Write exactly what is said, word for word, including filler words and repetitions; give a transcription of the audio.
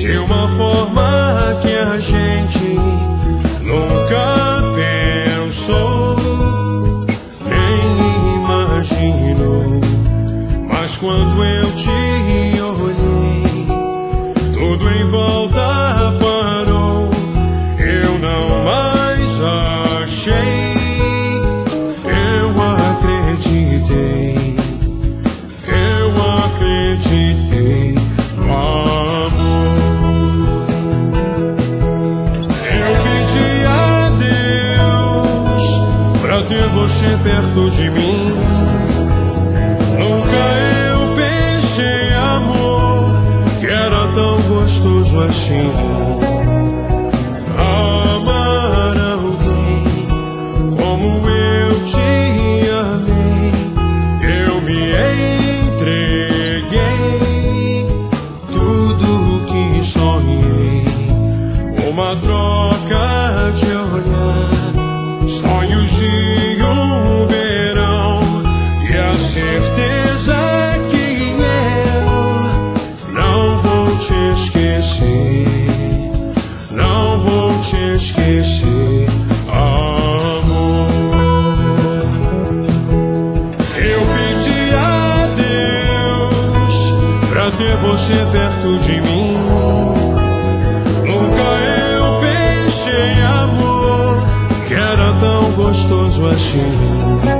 de uma forma que a gente nunca pensou, nem imaginou. Mas quando eu te olhei, tudo em volta parou. Eu não mais achei, eu acreditei, eu acreditei no amor. Eu pedi a Deus pra ter você perto de mim. Nunca eu pensei, amor, que era tão gostoso assim. Amar alguém como eu te amei. Eu me entreguei, tudo que sonhei. Uma troca de olhar, sonhos de um verão e a certeza que eu não vou te esquecer, não vou te esquecer, amor. Eu pedi a Deus pra ter você perto de mim. Nunca eu pensei, amor, que era tão gostoso assim.